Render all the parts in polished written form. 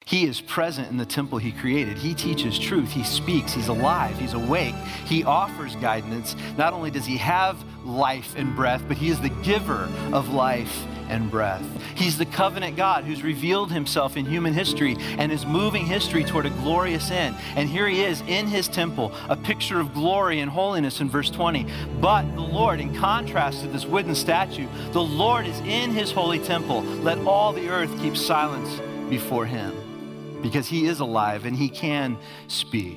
He is present in the temple he created. He teaches truth. He speaks. He's alive. He's awake. He offers guidance. Not only does he have life and breath, but he is the giver of life and breath. He's the covenant God who's revealed himself in human history and is moving history toward a glorious end. And here he is in his temple, a picture of glory and holiness in verse 20. But the Lord, in contrast to this wooden statue, the Lord is in his holy temple. Let all the earth keep silence before him, because he is alive and he can speak.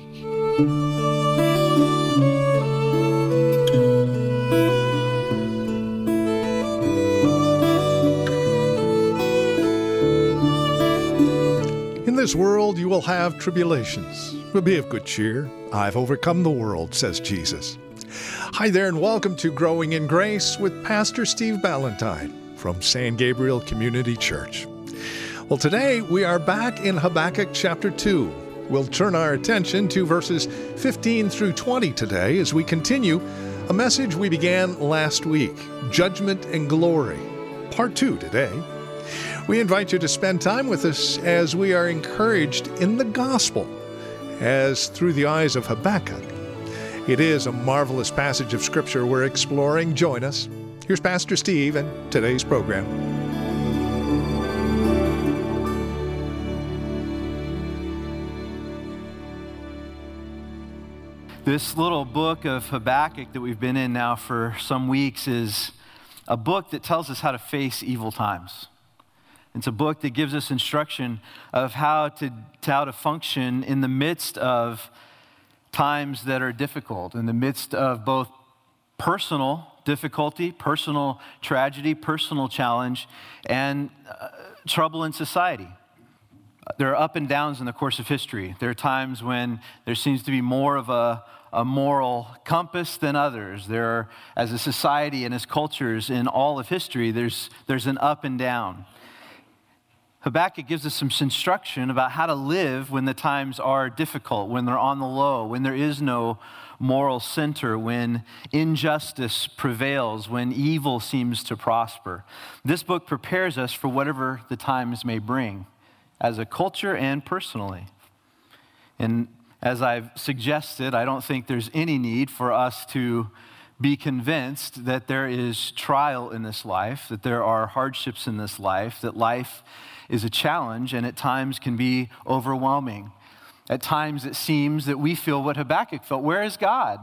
In this world you will have tribulations, but be of good cheer. I've overcome the world, says Jesus. Hi there, and welcome to Growing in Grace with Pastor Steve Ballantyne from San Gabriel Community Church. Well, today we are back in Habakkuk chapter 2. We'll turn our attention to verses 15 through 20 today as we continue a message we began last week, Judgment and Glory, part 2 today. We invite you to spend time with us as we are encouraged in the gospel, as through the eyes of Habakkuk. It is a marvelous passage of Scripture we're exploring. Join us. Here's Pastor Steve and today's program. This little book of Habakkuk that we've been in now for some weeks is a book that tells us how to face evil times. It's a book that gives us instruction of how to function in the midst of times that are difficult, in the midst of both personal difficulty, personal tragedy, personal challenge, and trouble in society. There are up and downs in the course of history. There are times when there seems to be more of a moral compass than others. There are, as a society and as cultures in all of history, there's an up and down. Habakkuk gives us some instruction about how to live when the times are difficult, when they're on the low, when there is no moral center, when injustice prevails, when evil seems to prosper. This book prepares us for whatever the times may bring, as a culture and personally. And as I've suggested, I don't think there's any need for us to be convinced that there is trial in this life, that there are hardships in this life, that life is a challenge and at times can be overwhelming. At times it seems that we feel what Habakkuk felt. Where is God?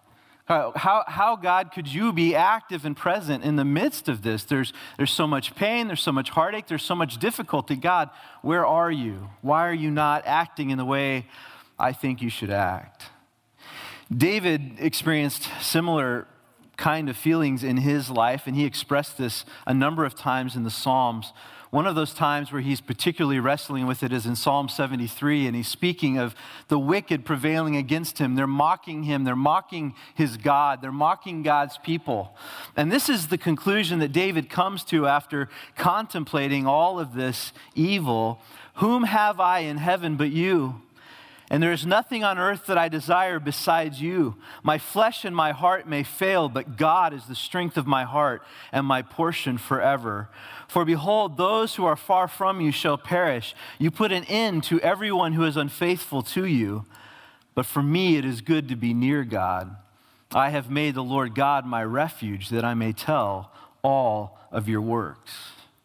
How God could you be active and present in the midst of this? There's so much pain, there's so much heartache, there's so much difficulty. God, where are you? Why are you not acting in the way I think you should act? David experienced similar kind of feelings in his life, and he expressed this a number of times in the Psalms. One of those times where he's particularly wrestling with it is in Psalm 73, and he's speaking of the wicked prevailing against him. They're mocking him. They're mocking his God. They're mocking God's people. And this is the conclusion that David comes to after contemplating all of this evil. Whom have I in heaven but you? And there is nothing on earth that I desire besides you. My flesh and my heart may fail, but God is the strength of my heart and my portion forever. For behold, those who are far from you shall perish. You put an end to everyone who is unfaithful to you. But for me it is good to be near God. I have made the Lord God my refuge, that I may tell all of your works.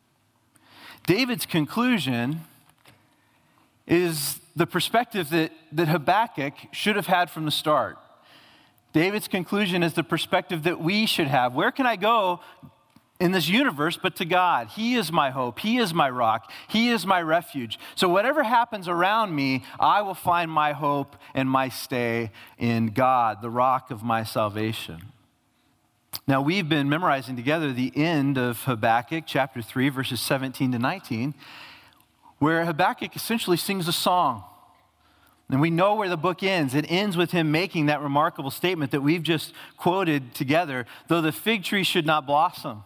David's conclusion is the perspective that Habakkuk should have had from the start. David's conclusion is the perspective that we should have. Where can I go in this universe but to God? He is my hope. He is my rock. He is my refuge. So whatever happens around me, I will find my hope and my stay in God, the rock of my salvation. Now, we've been memorizing together the end of Habakkuk, chapter 3, verses 17 to 19, where Habakkuk essentially sings a song. And we know where the book ends. It ends with him making that remarkable statement that we've just quoted together, though the fig tree should not blossom.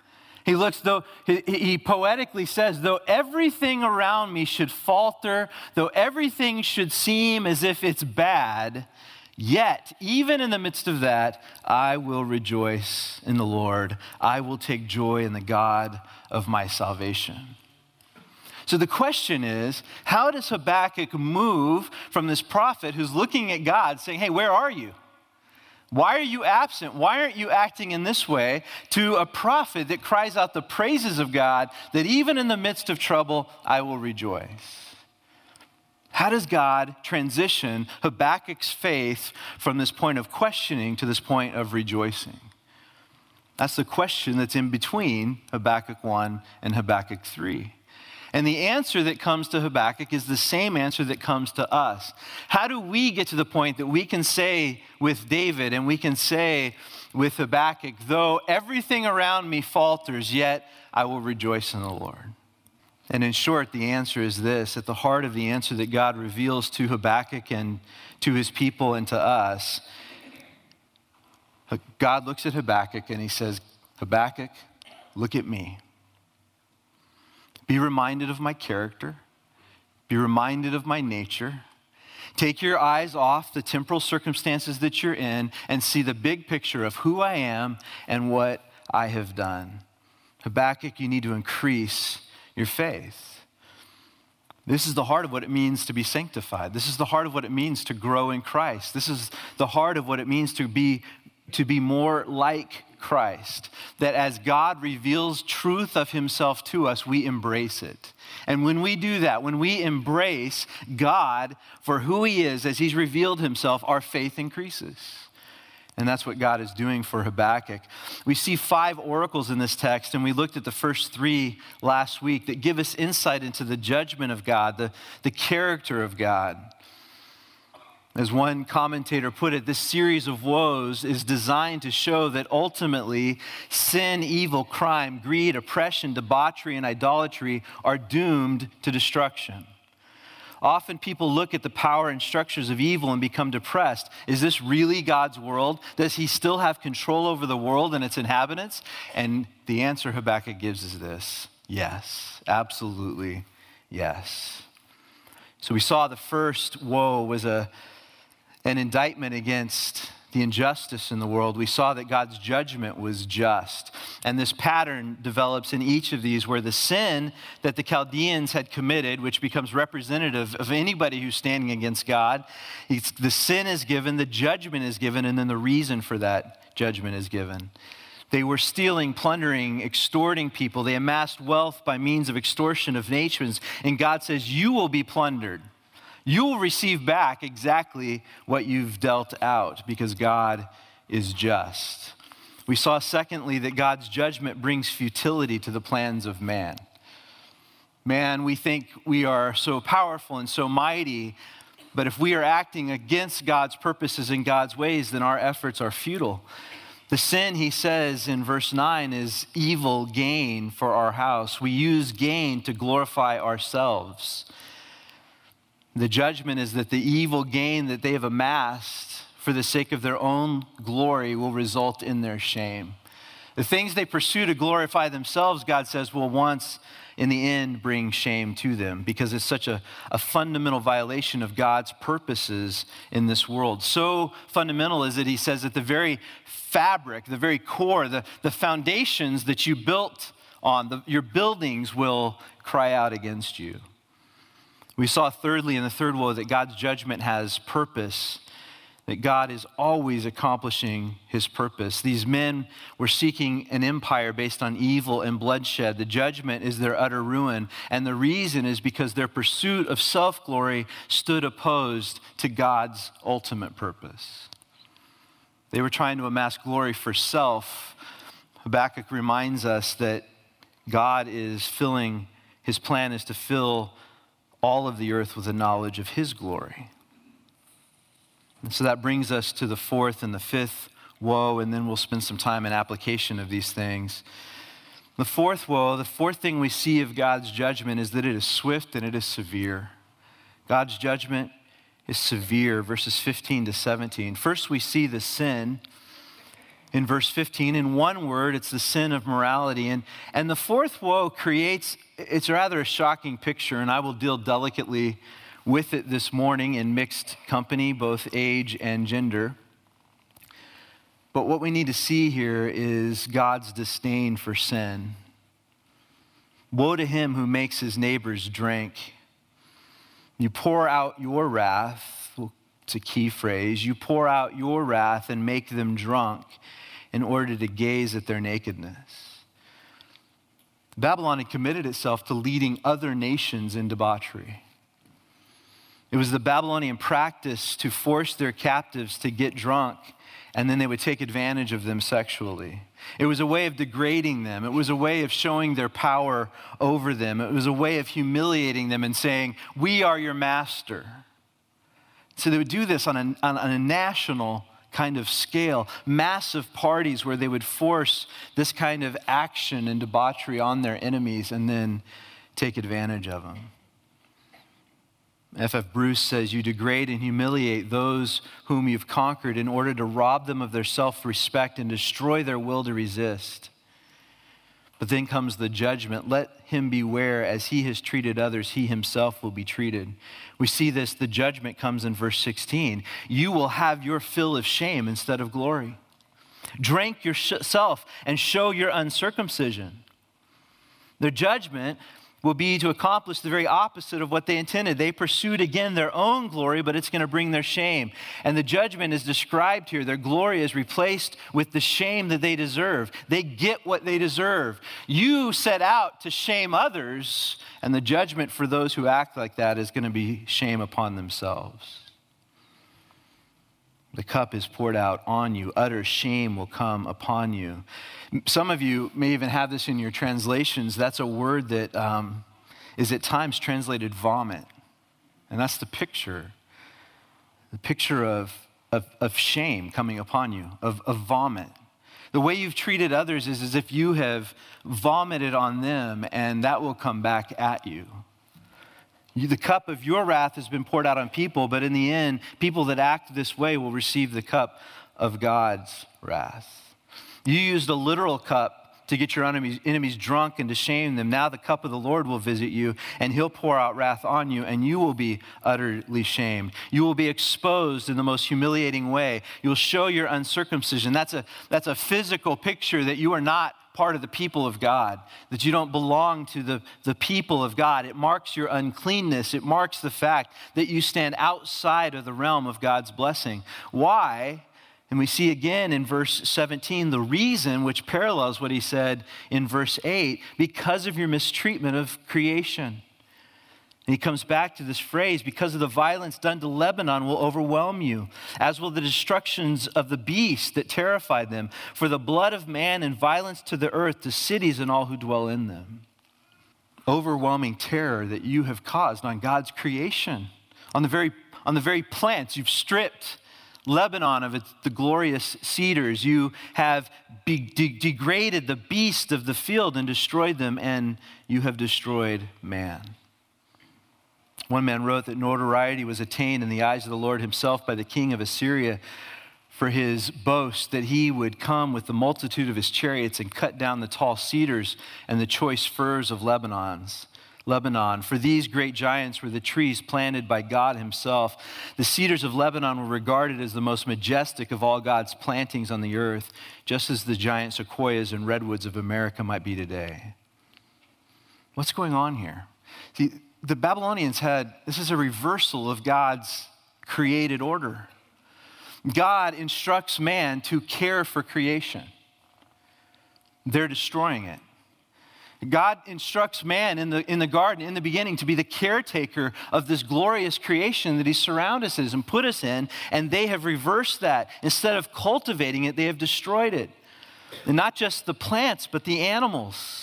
He poetically says, though everything around me should falter, though everything should seem as if it's bad, yet, even in the midst of that, I will rejoice in the Lord. I will take joy in the God of my salvation. So the question is, how does Habakkuk move from this prophet who's looking at God saying, hey, where are you? Why are you absent? Why aren't you acting in this way? To a prophet that cries out the praises of God, that even in the midst of trouble, I will rejoice. How does God transition Habakkuk's faith from this point of questioning to this point of rejoicing? That's the question that's in between Habakkuk 1 and Habakkuk 3. And the answer that comes to Habakkuk is the same answer that comes to us. How do we get to the point that we can say with David and we can say with Habakkuk, though everything around me falters, yet I will rejoice in the Lord? And in short, the answer is this. At the heart of the answer that God reveals to Habakkuk and to his people and to us, God looks at Habakkuk and he says, Habakkuk, look at me. Be reminded of my character. Be reminded of my nature. Take your eyes off the temporal circumstances that you're in and see the big picture of who I am and what I have done. Habakkuk, you need to increase your faith. This is the heart of what it means to be sanctified. This is the heart of what it means to grow in Christ. This is the heart of what it means to be more like Christ, that as God reveals truth of himself to us, we embrace it. And when we do that, when we embrace God for who he is, as he's revealed himself, our faith increases. And that's what God is doing for Habakkuk. We see 5 oracles in this text, and we looked at the first 3 last week that give us insight into the judgment of God, the character of God. As one commentator put it, this series of woes is designed to show that ultimately sin, evil, crime, greed, oppression, debauchery, and idolatry are doomed to destruction. Often people look at the power and structures of evil and become depressed. Is this really God's world? Does he still have control over the world and its inhabitants? And the answer Habakkuk gives is this: yes, absolutely yes. So we saw the first woe was an indictment against the injustice in the world. We saw that God's judgment was just. And this pattern develops in each of these where the sin that the Chaldeans had committed, which becomes representative of anybody who's standing against God, the sin is given, the judgment is given, and then the reason for that judgment is given. They were stealing, plundering, extorting people. They amassed wealth by means of extortion of nations. And God says, you will be plundered. You will receive back exactly what you've dealt out because God is just. We saw, secondly, that God's judgment brings futility to the plans of man. Man, we think we are so powerful and so mighty, but if we are acting against God's purposes and God's ways, then our efforts are futile. The sin, he says in verse 9, is evil gain for our house. We use gain to glorify ourselves. The judgment is that the evil gain that they have amassed for the sake of their own glory will result in their shame. The things they pursue to glorify themselves, God says, will once in the end bring shame to them because it's such a fundamental violation of God's purposes in this world. So fundamental is it, he says, that the very fabric, the very core, the foundations that you built on, your buildings will cry out against you. We saw thirdly in the third woe that God's judgment has purpose, that God is always accomplishing his purpose. These men were seeking an empire based on evil and bloodshed. The judgment is their utter ruin. And the reason is because their pursuit of self-glory stood opposed to God's ultimate purpose. They were trying to amass glory for self. Habakkuk reminds us that God is filling, his plan is to fill all of the earth with the knowledge of his glory. And so that brings us to the fourth and the fifth woe, and then we'll spend some time in application of these things. The fourth woe, the fourth thing we see of God's judgment is that it is swift and it is severe. God's judgment is severe, verses 15 to 17. First, we see the sin in verse 15. In one word, it's the sin of morality. And the fourth woe creates, it's rather a shocking picture, and I will deal delicately with it this morning in mixed company, both age and gender. But what we need to see here is God's disdain for sin. Woe to him who makes his neighbors drink. You pour out your wrath, it's a key phrase, you pour out your wrath and make them drunk in order to gaze at their nakedness. Babylon had committed itself to leading other nations in debauchery. It was the Babylonian practice to force their captives to get drunk, and then they would take advantage of them sexually. It was a way of degrading them. It was a way of showing their power over them. It was a way of humiliating them and saying, we are your master. So they would do this on a national kind of scale, massive parties where they would force this kind of action and debauchery on their enemies and then take advantage of them. F.F. Bruce says, you degrade and humiliate those whom you've conquered in order to rob them of their self-respect and destroy their will to resist. But then comes the judgment. Let him beware, as he has treated others, he himself will be treated. We see this, the judgment comes in verse 16. You will have your fill of shame instead of glory. Drink yourself and show your uncircumcision. The judgment will be to accomplish the very opposite of what they intended. They pursued again their own glory, but it's going to bring their shame. And the judgment is described here. Their glory is replaced with the shame that they deserve. They get what they deserve. You set out to shame others, and the judgment for those who act like that is going to be shame upon themselves. The cup is poured out on you. Utter shame will come upon you. Some of you may even have this in your translations. That's a word that is at times translated vomit. And that's the picture of shame coming upon you, of vomit. The way you've treated others is as if you have vomited on them, and that will come back at you. The cup of your wrath has been poured out on people, but in the end, people that act this way will receive the cup of God's wrath. You used a literal cup to get your enemies drunk and to shame them. Now the cup of the Lord will visit you, and he'll pour out wrath on you, and you will be utterly shamed. You will be exposed in the most humiliating way. You'll show your uncircumcision. That's a physical picture that you are not part of the people of God, that you don't belong to the people of God. It marks your uncleanness. It marks the fact that you stand outside of the realm of God's blessing. Why? And we see again in verse 17 the reason, which parallels what he said in verse 8, because of your mistreatment of creation. And he comes back to this phrase, because of the violence done to Lebanon will overwhelm you, as will the destructions of the beast that terrified them. For the blood of man and violence to the earth, to cities and all who dwell in them. Overwhelming terror that you have caused on God's creation. On the very plants, you've stripped Lebanon of the glorious cedars. You have degraded the beasts of the field and destroyed them, and you have destroyed man. One man wrote that notoriety was attained in the eyes of the Lord himself by the king of Assyria for his boast that he would come with the multitude of his chariots and cut down the tall cedars and the choice firs of Lebanon. For these great giants were the trees planted by God himself. The cedars of Lebanon were regarded as the most majestic of all God's plantings on the earth, just as the giant sequoias and redwoods of America might be today. What's going on here? See, the Babylonians this is a reversal of God's created order. God instructs man to care for creation. They're destroying it. God instructs man in the garden, in the beginning, to be the caretaker of this glorious creation that he surrounded us and put us in, and they have reversed that. Instead of cultivating it, they have destroyed it. And not just the plants, but the animals.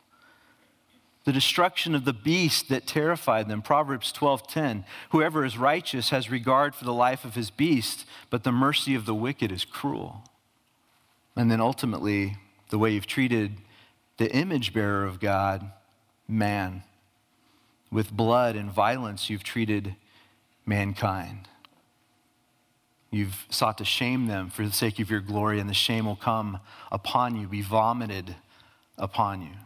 The destruction of the beast that terrified them. Proverbs 12:10, whoever is righteous has regard for the life of his beast, but the mercy of the wicked is cruel. And then ultimately, the way you've treated the image bearer of God, man. With blood and violence, you've treated mankind. You've sought to shame them for the sake of your glory, and the shame will come upon you, be vomited upon you.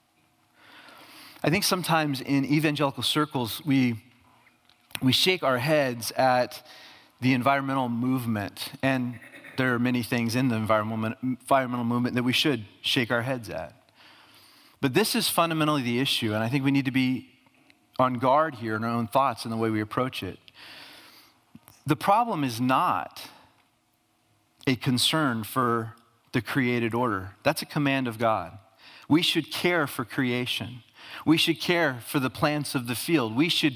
I think sometimes in evangelical circles, we shake our heads at the environmental movement, and there are many things in the environmental movement that we should shake our heads at. But this is fundamentally the issue, and I think we need to be on guard here in our own thoughts and the way we approach it. The problem is not a concern for the created order. That's a command of God. We should care for creation. We should care for the plants of the field. We should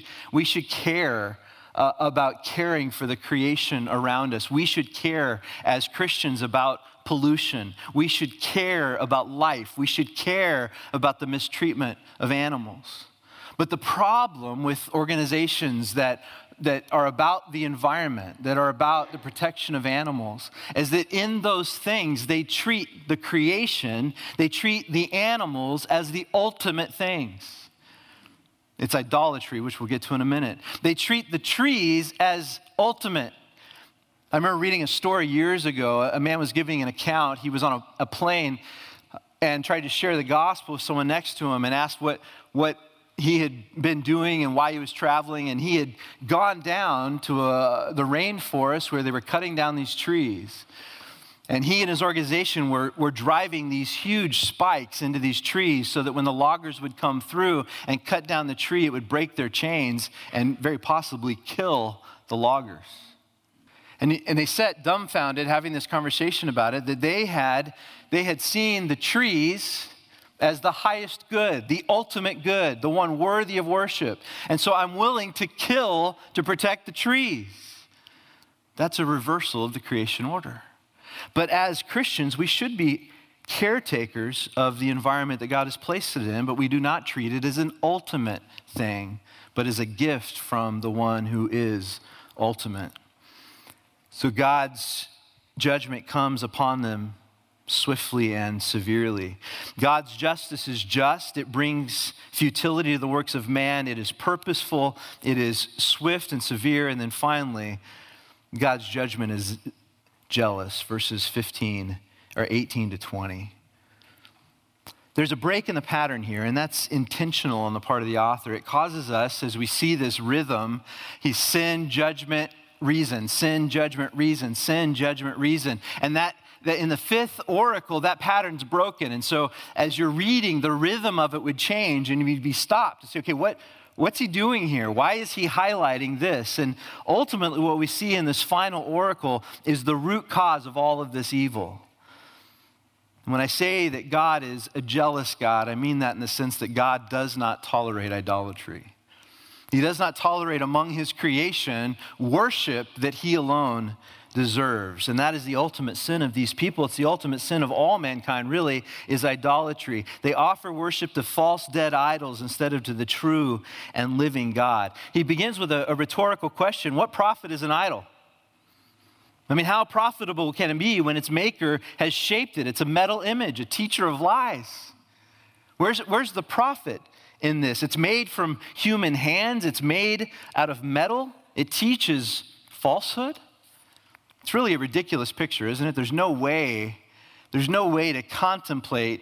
care about caring for the creation around us. We should care as Christians about pollution. We should care about life. We should care about the mistreatment of animals. But the problem with organizations that are about the environment, that are about the protection of animals, is that in those things, they treat the creation, they treat the animals as the ultimate things. It's idolatry, which we'll get to in a minute. They treat the trees as ultimate. I remember reading a story years ago. A man was giving an account. He was on a plane and tried to share the gospel with someone next to him and asked what he had been doing and why he was traveling. And he had gone down to the rainforest where they were cutting down these trees. And he and his organization were driving these huge spikes into these trees so that when the loggers would come through and cut down the tree, it would break their chains and very possibly kill the loggers. And they sat dumbfounded having this conversation about it, that they had seen the trees as the highest good, the ultimate good, the one worthy of worship. And so I'm willing to kill to protect the trees. That's a reversal of the creation order. But as Christians, we should be caretakers of the environment that God has placed it in, but we do not treat it as an ultimate thing, but as a gift from the one who is ultimate. So God's judgment comes upon them swiftly and severely. God's justice is just. It brings futility to the works of man. It is purposeful. It is swift and severe. And then finally, God's judgment is jealous, verses 18 to 20. There's a break in the pattern here, and that's intentional on the part of the author. It causes us, as we see this rhythm, he's sin, judgment, reason, sin, judgment, reason, sin, judgment, reason. And that in the fifth oracle, that pattern's broken. And so as you're reading, the rhythm of it would change and you'd be stopped to say, okay, what's he doing here? Why is he highlighting this? And ultimately what we see in this final oracle is the root cause of all of this evil. And when I say that God is a jealous God, I mean that in the sense that God does not tolerate idolatry. He does not tolerate among his creation worship that he alone deserves. And that is the ultimate sin of these people. It's the ultimate sin of all mankind, really, is idolatry. They offer worship to false dead idols instead of to the true and living God. He begins with a rhetorical question. What profit is an idol? I mean, how profitable can it be when its maker has shaped it? It's a metal image, a teacher of lies. Where's the profit in this? It's made from human hands. It's made out of metal. It teaches falsehood. It's really a ridiculous picture, isn't it? There's no way to contemplate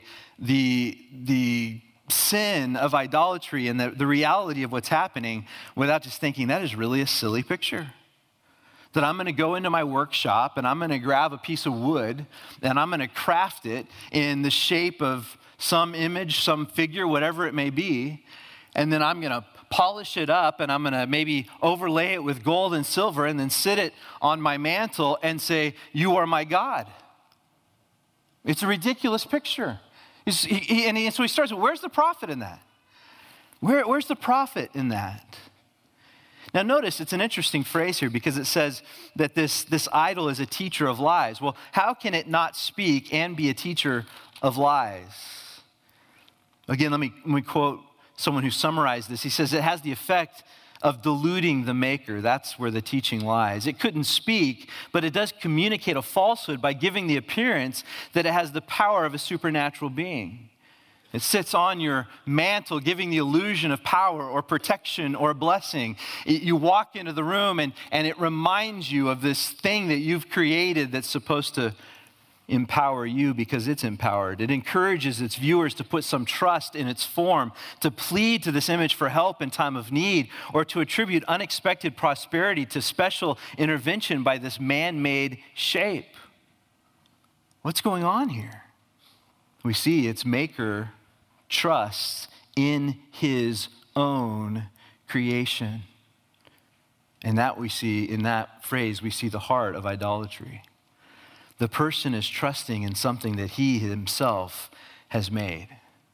the sin of idolatry and the reality of what's happening without just thinking that is really a silly picture. That I'm going to go into my workshop and I'm going to grab a piece of wood and I'm going to craft it in the shape of some image, some figure, whatever it may be, and then I'm going to polish it up and I'm going to maybe overlay it with gold and silver and then sit it on my mantle and say, you are my God. It's a ridiculous picture. So he starts with, where's the profit in that? Where's the profit in that? Now notice it's an interesting phrase here because it says that this idol is a teacher of lies. Well, how can it not speak and be a teacher of lies? Again, let me quote someone who summarized this. He says it has the effect of deluding the maker. That's where the teaching lies. It couldn't speak, but it does communicate a falsehood by giving the appearance that it has the power of a supernatural being. It sits on your mantle, giving the illusion of power or protection or blessing. You walk into the room and it reminds you of this thing that you've created that's supposed to empower you because it's empowered. It encourages its viewers to put some trust in its form, to plead to this image for help in time of need, or to attribute unexpected prosperity to special intervention by this man-made shape. What's going on here? We see its maker trusts in his own creation. And that we see, in that phrase, we see the heart of idolatry. The person is trusting in something that he himself has made.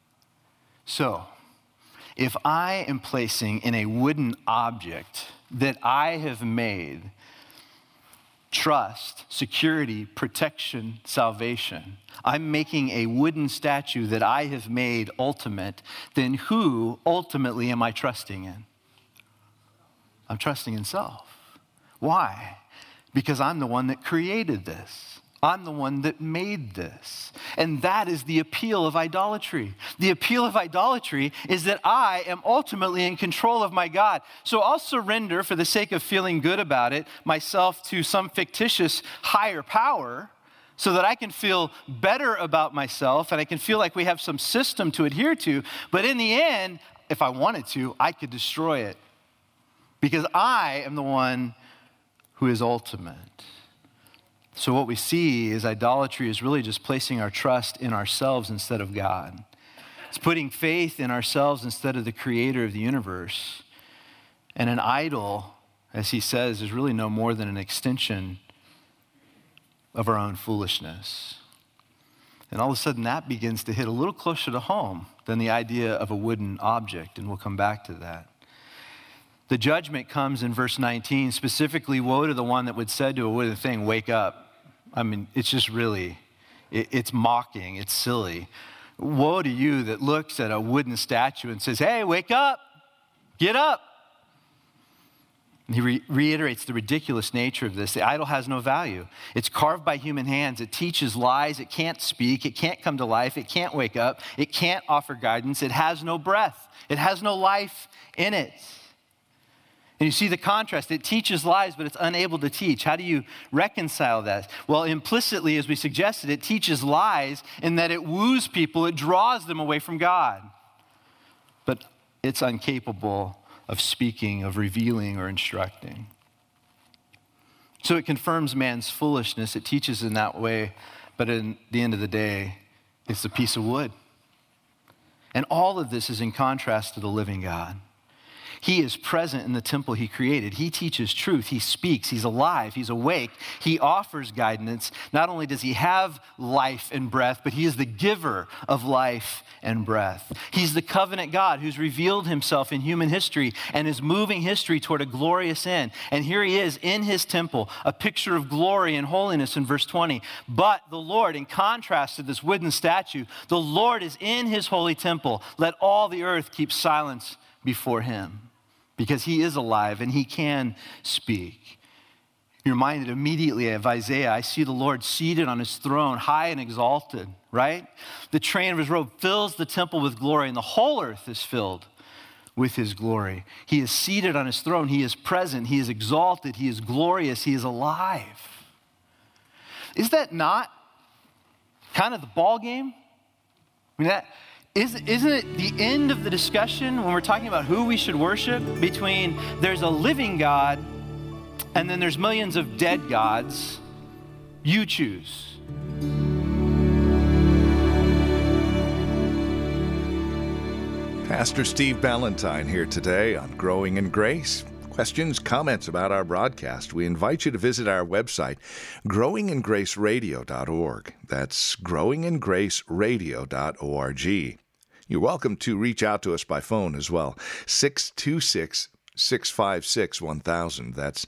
So, if I am placing in a wooden object that I have made trust, security, protection, salvation, I'm making a wooden statue that I have made ultimate, then who ultimately am I trusting in? I'm trusting in self. Why? Because I'm the one that created this. I'm the one that made this. And that is the appeal of idolatry. The appeal of idolatry is that I am ultimately in control of my God. So I'll surrender, for the sake of feeling good about it, myself to some fictitious higher power so that I can feel better about myself and I can feel like we have some system to adhere to. But in the end, if I wanted to, I could destroy it because I am the one who is ultimate. So what we see is idolatry is really just placing our trust in ourselves instead of God. It's putting faith in ourselves instead of the creator of the universe. And an idol, as he says, is really no more than an extension of our own foolishness. And all of a sudden that begins to hit a little closer to home than the idea of a wooden object, and we'll come back to that. The judgment comes in verse 19, specifically, woe to the one that would say to a wooden thing, wake up. I mean, it's just really, it's mocking, it's silly. Woe to you that looks at a wooden statue and says, hey, wake up, get up. And he reiterates the ridiculous nature of this. The idol has no value. It's carved by human hands. It teaches lies. It can't speak. It can't come to life. It can't wake up. It can't offer guidance. It has no breath. It has no life in it. And you see the contrast. It teaches lies, but it's unable to teach. How do you reconcile that? Well, implicitly, as we suggested, it teaches lies in that it woos people. It draws them away from God. But it's incapable of speaking, of revealing, or instructing. So it confirms man's foolishness. It teaches in that way, but in the end of the day, it's a piece of wood. And all of this is in contrast to the living God. He is present in the temple he created. He teaches truth. He speaks. He's alive. He's awake. He offers guidance. Not only does he have life and breath, but he is the giver of life and breath. He's the covenant God who's revealed himself in human history and is moving history toward a glorious end. And here he is in his temple, a picture of glory and holiness in verse 20. But the Lord, in contrast to this wooden statue, the Lord is in his holy temple. Let all the earth keep silence before him, because he is alive and he can speak. You're reminded immediately of Isaiah. I see the Lord seated on his throne, high and exalted, right? The train of his robe fills the temple with glory, and the whole earth is filled with his glory. He is seated on his throne. He is present. He is exalted. He is glorious. He is alive. Is that not kind of the ball game? I mean, isn't it the end of the discussion when we're talking about who we should worship between there's a living God and then there's millions of dead gods? You choose. Pastor Steve Ballantyne here today on Growing in Grace. Questions, comments about our broadcast, we invite you to visit our website, growingingraceradio.org. That's growingingraceradio.org. You're welcome to reach out to us by phone as well. 626-656-1000. That's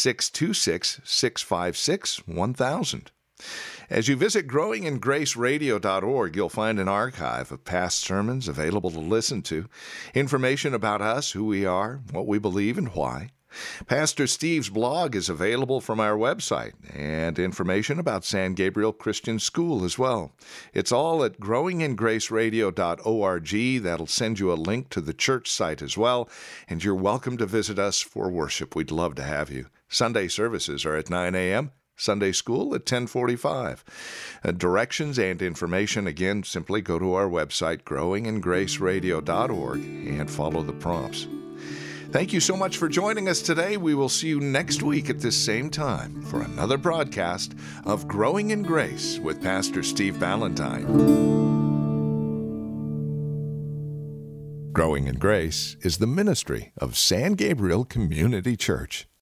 626-656-1000. As you visit growingingraceradio.org, you'll find an archive of past sermons available to listen to, information about us, who we are, what we believe, and why. Pastor Steve's blog is available from our website, and information about San Gabriel Christian School as well. It's all at growingingraceradio.org. That'll send you a link to the church site as well, and you're welcome to visit us for worship. We'd love to have you. Sunday services are at 9 a.m., Sunday school at 10:45. Directions and information, again, simply go to our website, growingingraceradio.org, and follow the prompts. Thank you so much for joining us today. We will see you next week at this same time for another broadcast of Growing in Grace with Pastor Steve Ballantyne. Growing in Grace is the ministry of San Gabriel Community Church.